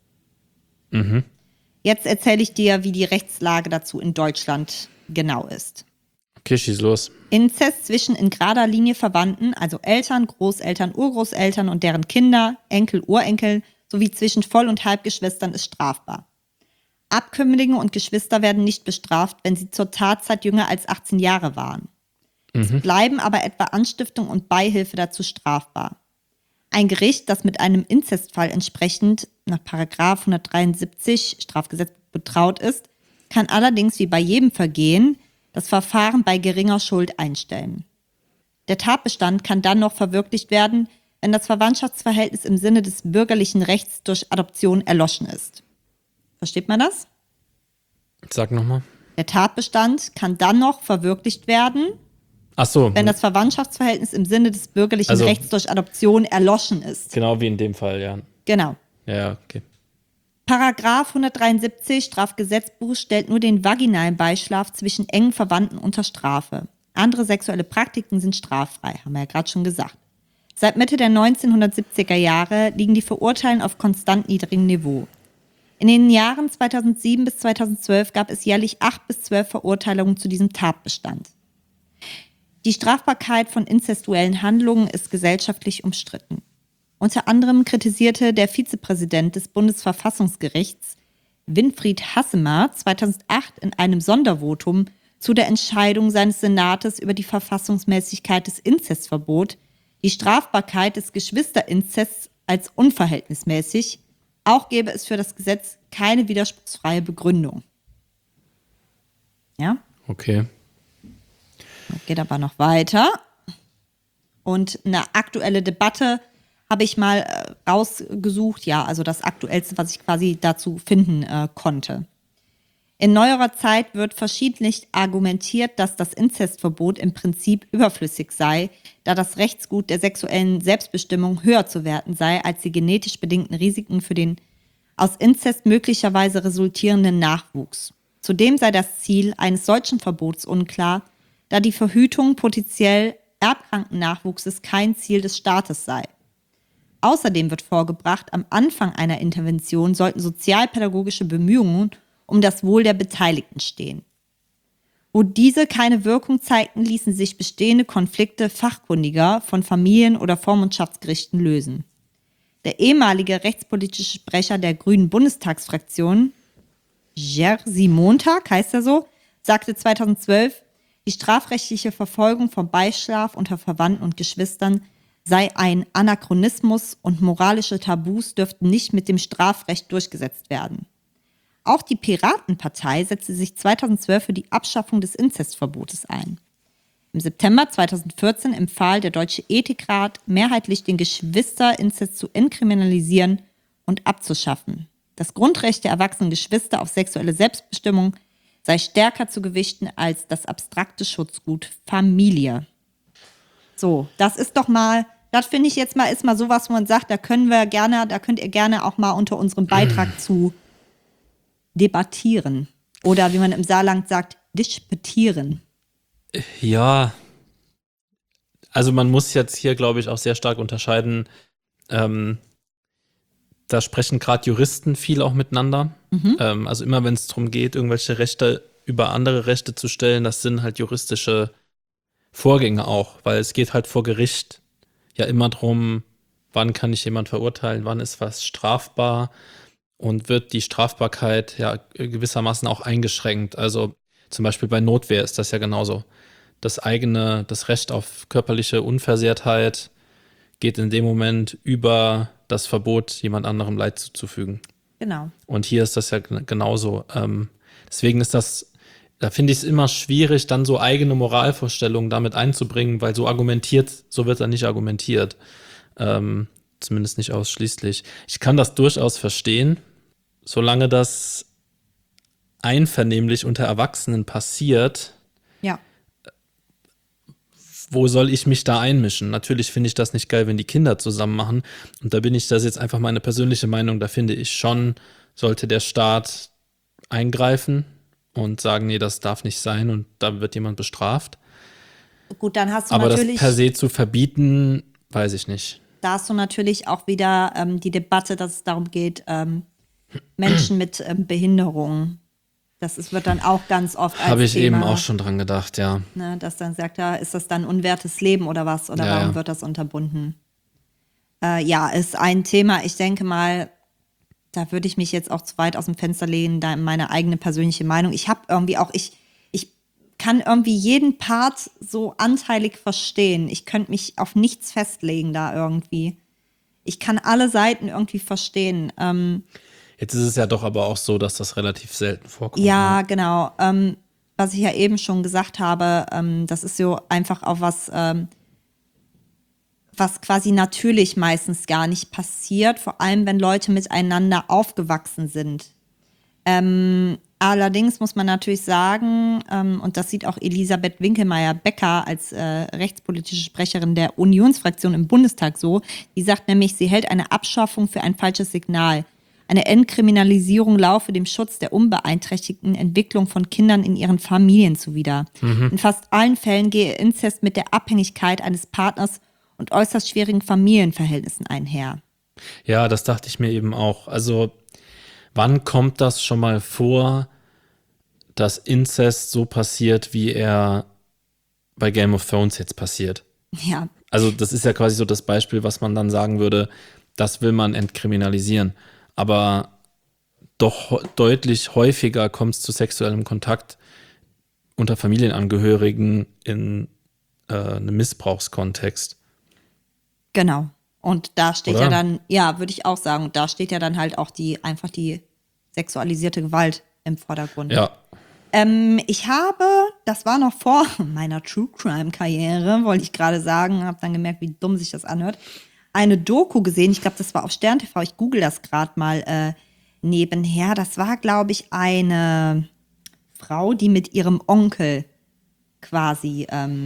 Jetzt erzähle ich dir, wie die Rechtslage dazu in Deutschland genau ist. Okay, schieß los. Inzest zwischen in gerader Linie Verwandten, also Eltern, Großeltern, Urgroßeltern und deren Kinder, Enkel, Urenkel, sowie zwischen Voll- und Halbgeschwistern ist strafbar. Abkömmlinge und Geschwister werden nicht bestraft, wenn sie zur Tatzeit jünger als 18 Jahre waren. Es bleiben aber etwa Anstiftung und Beihilfe dazu strafbar. Ein Gericht, das mit einem Inzestfall entsprechend nach § 173 Strafgesetz betraut ist, kann allerdings wie bei jedem Vergehen das Verfahren bei geringer Schuld einstellen. Der Tatbestand kann dann noch verwirklicht werden, wenn das Verwandtschaftsverhältnis im Sinne des bürgerlichen Rechts durch Adoption erloschen ist. Versteht man das? Sag nochmal. Der Tatbestand kann dann noch verwirklicht werden, Ach so, wenn das Verwandtschaftsverhältnis im Sinne des bürgerlichen Also- Rechts durch Adoption erloschen ist. genau wie in dem Fall, ja. Genau. Ja, okay. Paragraph 173 Strafgesetzbuch stellt nur den vaginalen Beischlaf zwischen engen Verwandten unter Strafe. Andere sexuelle Praktiken sind straffrei, haben wir ja gerade schon gesagt. Seit Mitte der 1970er Jahre liegen die Verurteilungen auf konstant niedrigem Niveau. In den Jahren 2007 bis 2012 gab es jährlich 8 bis 12 Verurteilungen zu diesem Tatbestand. Die Strafbarkeit von inzestuellen Handlungen ist gesellschaftlich umstritten. Unter anderem kritisierte der Vizepräsident des Bundesverfassungsgerichts, Winfried Hassemer 2008 in einem Sondervotum zu der Entscheidung seines Senates über die Verfassungsmäßigkeit des Inzestverbots die Strafbarkeit des Geschwisterinzests als unverhältnismäßig. Auch gäbe es für das Gesetz keine widerspruchsfreie Begründung. Ja? Okay. Geht aber noch weiter. Und eine aktuelle Debatte habe ich mal rausgesucht. Ja, also das Aktuellste, was ich quasi dazu finden konnte. In neuerer Zeit wird verschiedentlich argumentiert, dass das Inzestverbot im Prinzip überflüssig sei, da das Rechtsgut der sexuellen Selbstbestimmung höher zu werten sei als die genetisch bedingten Risiken für den aus Inzest möglicherweise resultierenden Nachwuchs. Zudem sei das Ziel eines solchen Verbots unklar, da die Verhütung potenziell erbkranken Nachwuchses kein Ziel des Staates sei. Außerdem wird vorgebracht, am Anfang einer Intervention sollten sozialpädagogische Bemühungen um das Wohl der Beteiligten stehen. Wo diese keine Wirkung zeigten, ließen sich bestehende Konflikte fachkundiger von Familien- oder Vormundschaftsgerichten lösen. Der ehemalige rechtspolitische Sprecher der Grünen Bundestagsfraktion, Jerzy Montag, heißt er so, sagte 2012, die strafrechtliche Verfolgung von Beischlaf unter Verwandten und Geschwistern sei ein Anachronismus und moralische Tabus dürften nicht mit dem Strafrecht durchgesetzt werden. Auch die Piratenpartei setzte sich 2012 für die Abschaffung des Inzestverbotes ein. Im September 2014 empfahl der Deutsche Ethikrat mehrheitlich den Geschwisterinzest zu entkriminalisieren und abzuschaffen. Das Grundrecht der erwachsenen Geschwister auf sexuelle Selbstbestimmung sei stärker zu gewichten als das abstrakte Schutzgut Familie. So, das ist doch mal, das finde ich jetzt mal, ist mal sowas, wo man sagt, da könnt ihr gerne auch mal unter unserem Beitrag zu debattieren. Oder wie man im Saarland sagt, disputieren. Ja, also man muss jetzt hier, glaube ich, auch sehr stark unterscheiden. Da sprechen gerade Juristen viel auch miteinander. Also immer, wenn es darum geht, irgendwelche Rechte über andere Rechte zu stellen, das sind halt juristische Vorgänge auch, weil es geht halt vor Gericht ja immer darum, wann kann ich jemand verurteilen, wann ist was strafbar und wird die Strafbarkeit ja gewissermaßen auch eingeschränkt. Also zum Beispiel bei Notwehr ist das ja genauso. Das Recht auf körperliche Unversehrtheit geht in dem Moment über das Verbot, jemand anderem Leid zuzufügen. Genau. Und hier ist das ja genauso. Deswegen ist das, da finde ich es immer schwierig, dann so eigene Moralvorstellungen damit einzubringen, weil so wird da nicht argumentiert. Zumindest nicht ausschließlich. Ich kann das durchaus verstehen, solange das einvernehmlich unter Erwachsenen passiert. Ja. Wo soll ich mich da einmischen? Natürlich finde ich das nicht geil, wenn die Kinder zusammen machen. Und da das ist jetzt einfach meine persönliche Meinung, da finde ich schon, sollte der Staat eingreifen und sagen, nee, das darf nicht sein und da wird jemand bestraft. Gut, dann hast du Aber natürlich. das per se zu verbieten, weiß ich nicht. Da hast du natürlich auch wieder die Debatte, dass es darum geht, Menschen mit Behinderung. Wird dann auch ganz oft als Habe ich Thema, eben auch schon dran gedacht, ja. Ne, dass dann sagt, ja, ist das dann unwertes Leben oder was? Oder warum wird das unterbunden? Ja, ist ein Thema, ich denke mal, da würde ich mich jetzt auch zu weit aus dem Fenster lehnen, da meine eigene persönliche Meinung. Ich habe irgendwie auch, ich kann irgendwie jeden Part so anteilig verstehen. Ich könnte mich auf nichts festlegen da irgendwie. Ich kann alle Seiten irgendwie verstehen. Jetzt ist es ja doch aber auch so, dass das relativ selten vorkommt. Ja, ne? genau. Was ich ja eben schon gesagt habe, das ist so einfach auch was quasi natürlich meistens gar nicht passiert, vor allem wenn Leute miteinander aufgewachsen sind. Allerdings muss man natürlich sagen, und das sieht auch Elisabeth Winkelmeier-Becker als rechtspolitische Sprecherin der Unionsfraktion im Bundestag so, die sagt nämlich, sie hält eine Abschaffung für ein falsches Signal. Eine Entkriminalisierung laufe dem Schutz der unbeeinträchtigten Entwicklung von Kindern in ihren Familien zuwider. In fast allen Fällen gehe Inzest mit der Abhängigkeit eines Partners und äußerst schwierigen Familienverhältnissen einher. Ja, das dachte ich mir eben auch. Also, wann kommt das schon mal vor, dass Inzest so passiert, wie er bei Game of Thrones jetzt passiert? Ja, Also, das ist ja quasi so das Beispiel, was man dann sagen würde, das will man entkriminalisieren. Aber doch deutlich häufiger kommt es zu sexuellem Kontakt unter Familienangehörigen in einem Missbrauchskontext. Genau. Und da steht Oder? ja dann, ja, würde ich auch sagen, da steht ja dann halt auch einfach die sexualisierte Gewalt im Vordergrund. Ja, Ich habe, das war noch vor meiner True Crime Karriere, wollte ich gerade sagen, habe dann gemerkt, wie dumm sich das anhört, eine Doku gesehen, ich glaube, das war auf Stern TV, ich google das gerade mal nebenher. Das war, glaube ich, eine Frau, die mit ihrem Onkel quasi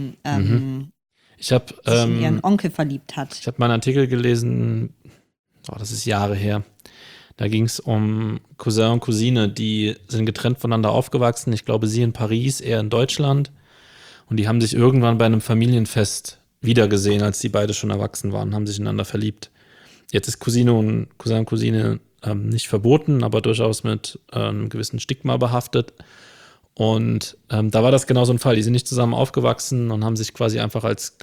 ich habe sich in ihren Onkel verliebt hat. Ich habe mal einen Artikel gelesen, das ist Jahre her. Da ging es um Cousin und Cousine, die sind getrennt voneinander aufgewachsen. Ich glaube, sie in Paris, er in Deutschland. Und die haben sich irgendwann bei einem Familienfest wiedergesehen, als sie beide schon erwachsen waren, haben sich ineinander verliebt. Jetzt ist Cousin und Cousine nicht verboten, aber durchaus mit einem gewissen Stigma behaftet. Und da war das genau so ein Fall. Die sind nicht zusammen aufgewachsen und haben sich quasi einfach als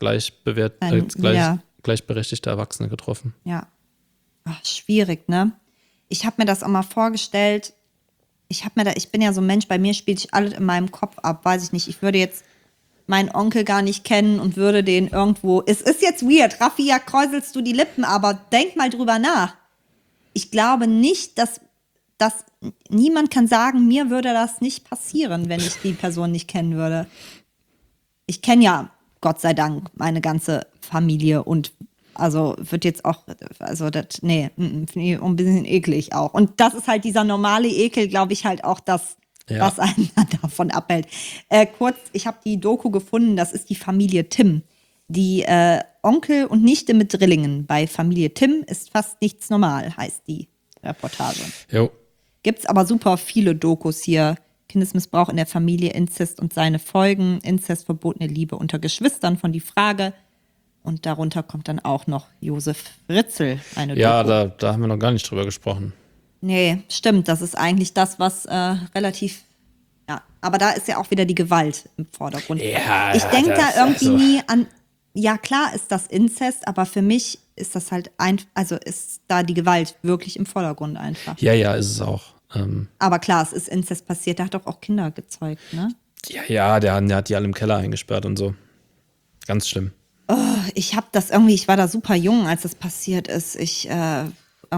gleichberechtigte Erwachsene getroffen. Ja. Ach, schwierig, ne? Ich habe mir das auch mal vorgestellt. Ich bin ja so ein Mensch, bei mir spielt sich alles in meinem Kopf ab, weiß ich nicht. Ich würde jetzt meinen Onkel gar nicht kennen und würde den irgendwo. Es ist jetzt weird, Raffi, ja, kräuselst du die Lippen, aber denk mal drüber nach. Ich glaube nicht, dass niemand kann sagen, mir würde das nicht passieren, wenn ich die Person nicht kennen würde. Ich kenne ja, Gott sei Dank, meine ganze Familie und also wird jetzt auch, also das, finde ich ein bisschen eklig auch. Und das ist halt dieser normale Ekel, glaube ich, halt auch das, was einen davon abhält. Kurz, ich habe die Doku gefunden, das ist die Familie Tim. Die Onkel und Nichte mit Drillingen bei Familie Tim ist fast nichts normal, heißt die Reportage. Jo. Gibt's aber super viele Dokus hier. Kindesmissbrauch in der Familie, Inzest und seine Folgen, Inzest, verbotene Liebe unter Geschwistern von Die Frage. Und darunter kommt dann auch noch Josef Fritzl, eine Ja, Doku. da haben wir noch gar nicht drüber gesprochen. Nee, stimmt. Das ist eigentlich das, was relativ. Ja, aber da ist ja auch wieder die Gewalt im Vordergrund. Ja, ich denke da das- irgendwie also- nie an. Ja, klar ist das Inzest, aber für mich ist das halt also ist da die Gewalt wirklich im Vordergrund einfach. Ja, ist es auch. Aber klar, es ist Inzest passiert. Der hat doch auch Kinder gezeugt, ne? Der hat die alle im Keller eingesperrt und so. Ganz schlimm. Ich war da super jung, als das passiert ist. Der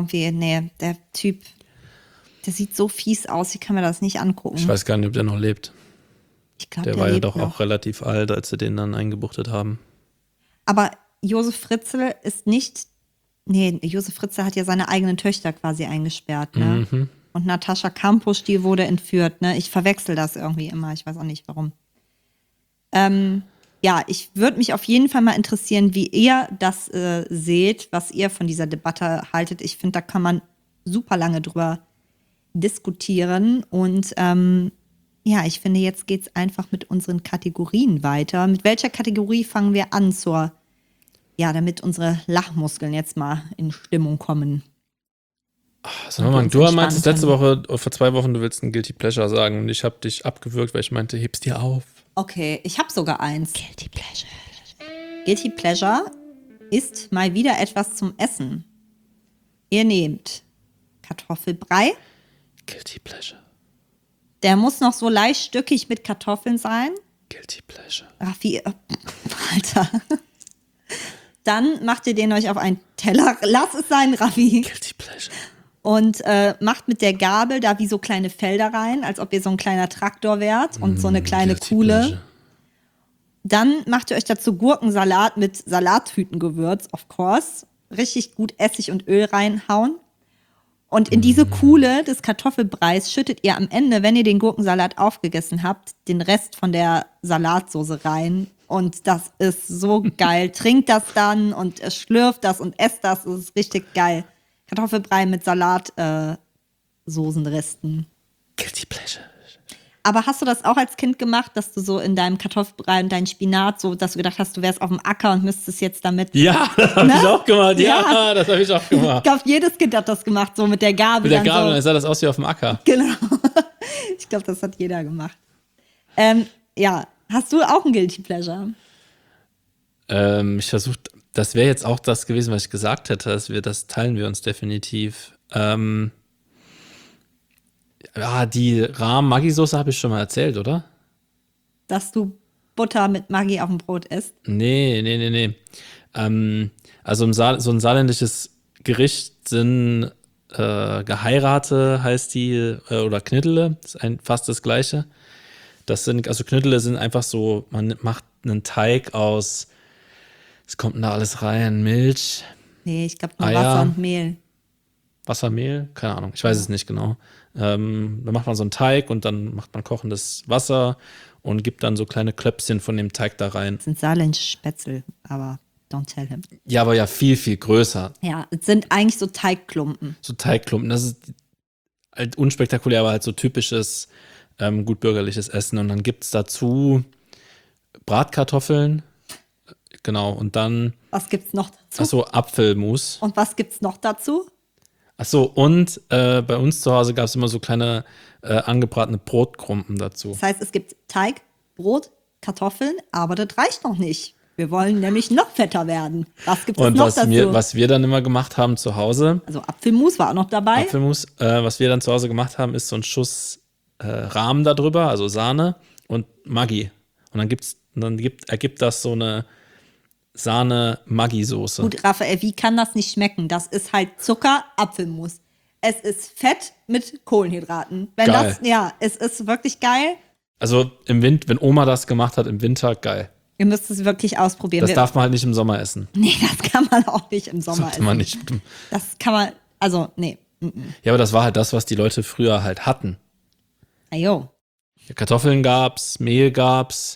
Typ, der sieht so fies aus, ich kann mir das nicht angucken. Ich weiß gar nicht, ob der noch lebt. Ich glaube, Der war ja lebt doch noch. auch relativ alt, als sie den dann eingebuchtet haben. Aber Josef Fritzl Josef Fritzl hat ja seine eigenen Töchter quasi eingesperrt, ne? Und Natascha Kampusch, die wurde entführt, ne? Ich verwechsel das irgendwie immer, ich weiß auch nicht warum. Ja, ich würde mich auf jeden Fall mal interessieren, wie ihr das seht, was ihr von dieser Debatte haltet. Ich finde, da kann man super lange drüber diskutieren. Und ich finde, jetzt geht es einfach mit unseren Kategorien weiter. Mit welcher Kategorie fangen wir an damit unsere Lachmuskeln jetzt mal in Stimmung kommen? Also, du meintest letzte Woche, vor 2 Wochen, du willst ein Guilty Pleasure sagen und ich habe dich abgewürgt, weil ich meinte, heb's dir auf. Okay, ich habe sogar eins. Guilty Pleasure. Guilty Pleasure ist mal wieder etwas zum Essen. Ihr nehmt Kartoffelbrei. Guilty Pleasure. Der muss noch so leicht stückig mit Kartoffeln sein. Guilty Pleasure. Raffi, Alter. Dann macht ihr den euch auf einen Teller. Lass es sein, Raffi. Guilty Pleasure. Und macht mit der Gabel da wie so kleine Felder rein, als ob ihr so ein kleiner Traktor wärt und so eine kleine Guilty Kuhle. Pleasure. Dann macht ihr euch dazu Gurkensalat mit Salattütengewürz, of course. Richtig gut Essig und Öl reinhauen. Und in diese Kuhle des Kartoffelbreis schüttet ihr am Ende, wenn ihr den Gurkensalat aufgegessen habt, den Rest von der Salatsoße rein. Und das ist so geil. Trinkt das dann und schlürft das und esst das. Das ist richtig geil. Kartoffelbrei mit Salatsoßenresten. Guilty Pleasure. Aber hast du das auch als Kind gemacht, dass du so in deinem Kartoffelbrei und deinem Spinat so, dass du gedacht hast, du wärst auf dem Acker und müsstest jetzt damit. Ja, das habe ich auch gemacht. Ja, Ja. das habe ich auch gemacht. Ich glaube, jedes Kind hat das gemacht, so mit der Gabel. Mit der dann Gabel, so. dann sah das aus wie auf dem Acker. Genau. Ich glaube, das hat jeder gemacht. Hast du auch ein Guilty Pleasure? Ich versuche, das wäre jetzt auch das gewesen, was ich gesagt hätte, das teilen wir uns definitiv. Ja, die Rahm-Maggi-Soße habe ich schon mal erzählt, oder? Dass du Butter mit Maggi auf dem Brot isst. Nee. Also so ein saarländisches Gericht sind Geheirate, heißt die, oder Knittele, ist fast das Gleiche. Also Knittele sind einfach so, man macht einen Teig aus, was kommt denn da alles rein? Milch, Nee, ich glaube nur Eier. Wasser und Mehl. Wassermehl, keine Ahnung, ich weiß es nicht genau. Dann macht man so einen Teig und dann macht man kochendes Wasser und gibt dann so kleine Klöpschen von dem Teig da rein. Das sind saarländische Spätzle, aber don't tell him. Ja, aber ja viel, viel größer. Ja, es sind eigentlich so Teigklumpen. So Teigklumpen, das ist halt unspektakulär, aber halt so typisches, gut bürgerliches Essen. Und dann gibt es dazu Bratkartoffeln, genau, und dann, Was gibt's noch dazu? achso, Apfelmus. Und was gibt's noch dazu? Achso, und bei uns zu Hause gab es immer so kleine angebratene Brotkrumpen dazu. Das heißt, es gibt Teig, Brot, Kartoffeln, aber das reicht noch nicht. Wir wollen nämlich noch fetter werden. Was gibt es Und noch dazu? was wir dann immer gemacht haben zu Hause, Also Apfelmus war auch noch dabei. Apfelmus, was wir dann zu Hause gemacht haben, ist so ein Schuss Rahm da drüber, also Sahne und Maggi. Und dann ergibt das so eine Sahne-Maggi-Soße. Gut, Raphael, wie kann das nicht schmecken? Das ist halt Zucker, Apfelmus. Es ist Fett mit Kohlenhydraten. Geil. Es ist wirklich geil. Also wenn Oma das gemacht hat im Winter, geil. Ihr müsst es wirklich ausprobieren. Das darf man halt nicht im Sommer essen. Nee, das kann man auch nicht im Sommer Sollte essen. man nicht. Das kann man, also, nee. Ja, aber das war halt das, was die Leute früher halt hatten. Ajo. Ja, Kartoffeln gab's, Mehl gab's,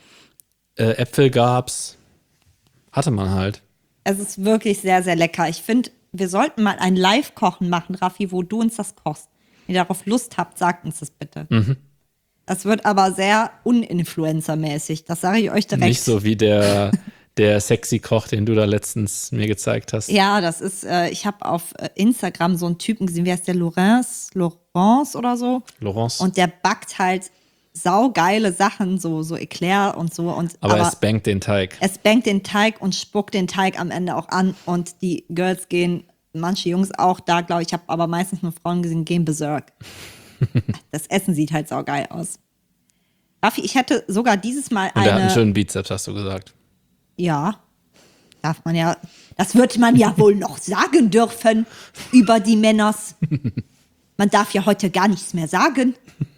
Äpfel gab's. Hatte man halt. Es ist wirklich sehr, sehr lecker. Ich finde, wir sollten mal ein Live-Kochen machen, Raffi, wo du uns das kochst. Wenn ihr darauf Lust habt, sagt uns das bitte. Das wird aber sehr uninfluencer-mäßig. Das sage ich euch direkt. Nicht so wie der sexy Koch, den du da letztens mir gezeigt hast. Ja, das ist, ich habe auf Instagram so einen Typen gesehen, wie heißt der? Laurence oder so. Laurence. Und der backt halt saugeile Sachen, so Eclair und so. Aber es bangt den Teig. Es bangt den Teig und spuckt den Teig am Ende auch an. Und die Girls gehen, manche Jungs auch da, glaube ich, habe aber meistens nur Frauen gesehen, gehen berserk. Das Essen sieht halt saugeil aus. Raffi, ich hätte sogar dieses Mal Und er hat einen eine. schönen Bizeps, hast du gesagt. Ja, darf man ja. Das wird man ja wohl noch sagen dürfen über die Männers. Man darf ja heute gar nichts mehr sagen.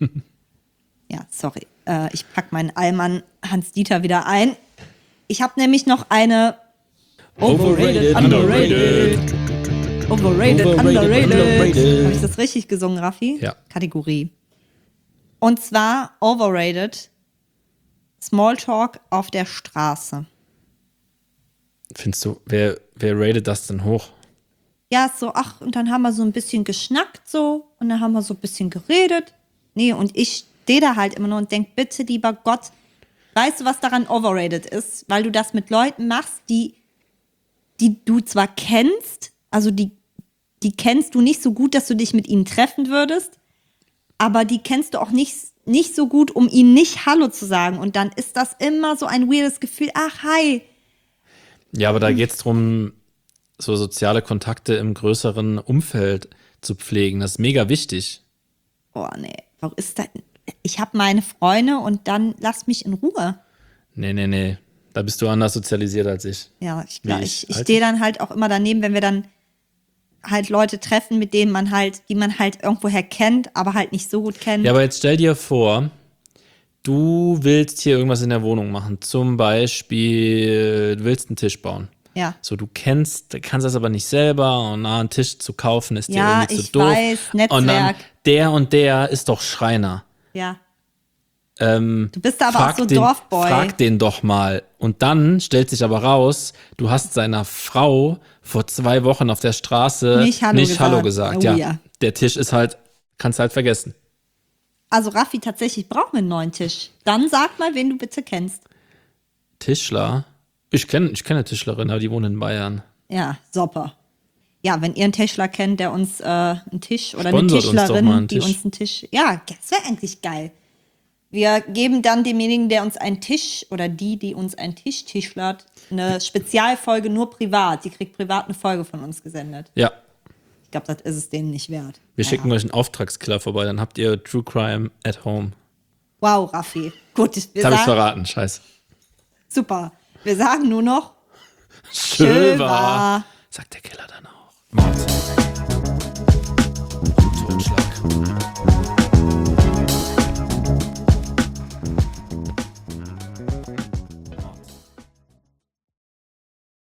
Ja, sorry. Ich packe meinen Allmann Hans-Dieter wieder ein. Ich habe nämlich noch eine Overrated, underrated. underrated. Habe ich das richtig gesungen, Raffi? Ja. Kategorie. Und zwar overrated Smalltalk auf der Straße. Findest du, wer ratet das denn hoch? Ja, ist so, ach, und dann haben wir so ein bisschen geschnackt so und dann haben wir so ein bisschen geredet. Nee, und ich stehe da halt immer nur und denke, bitte, lieber Gott, weißt du, was daran overrated ist? Weil du das mit Leuten machst, die du zwar kennst, also die kennst du nicht so gut, dass du dich mit ihnen treffen würdest, aber die kennst du auch nicht so gut, um ihnen nicht Hallo zu sagen. Und dann ist das immer so ein weirdes Gefühl, ach, hi. Ja, aber da geht es darum, so soziale Kontakte im größeren Umfeld zu pflegen. Das ist mega wichtig. Oh, nee, warum ist das? Ich habe meine Freunde und dann lass mich in Ruhe. Nee. Da bist du anders sozialisiert als ich. Ja, Wie ich halt? stehe dann halt auch immer daneben, wenn wir dann halt Leute treffen, mit denen die man halt irgendwoher kennt, aber halt nicht so gut kennt. Ja, aber jetzt stell dir vor, du willst hier irgendwas in der Wohnung machen. Zum Beispiel, du willst einen Tisch bauen. Ja. So, kannst das aber nicht selber und einen Tisch zu kaufen ist dir Ja, irgendwie zu ich doof. weiß, Netzwerk. Und dann der und der ist doch Schreiner. Ja. Du bist aber auch so Dorfboy. Frag den doch mal. Und dann stellt sich aber raus, du hast seiner Frau vor 2 Wochen auf der Straße Nicht Hallo gesagt. Ja, Oh ja. der Tisch ist halt, kannst halt vergessen. Also Raffi, tatsächlich brauchen wir einen neuen Tisch. Dann sag mal, wen du bitte kennst. Tischler? Ich kenne eine Tischlerin, aber die wohnt in Bayern. Ja, super. Ja, wenn ihr einen Tischler kennt, der uns einen Tisch oder Sponsort eine uns doch Tischlerin, mal einen die Tisch. uns einen Tisch. Ja, das wäre eigentlich geil. Wir geben dann demjenigen, der uns einen Tisch oder die uns einen Tisch tischlert, eine Spezialfolge nur privat. Die kriegt privat eine Folge von uns gesendet. Ja, Ich glaube, das ist es denen nicht wert. Wir schicken euch einen Auftragskiller vorbei, dann habt ihr True Crime at home. Wow, Raffi. Gut, Jetzt habe ich verraten, scheiße. Super. Wir sagen nur noch Schöver, sagt der Killer dann auch. Mord. Totschlag.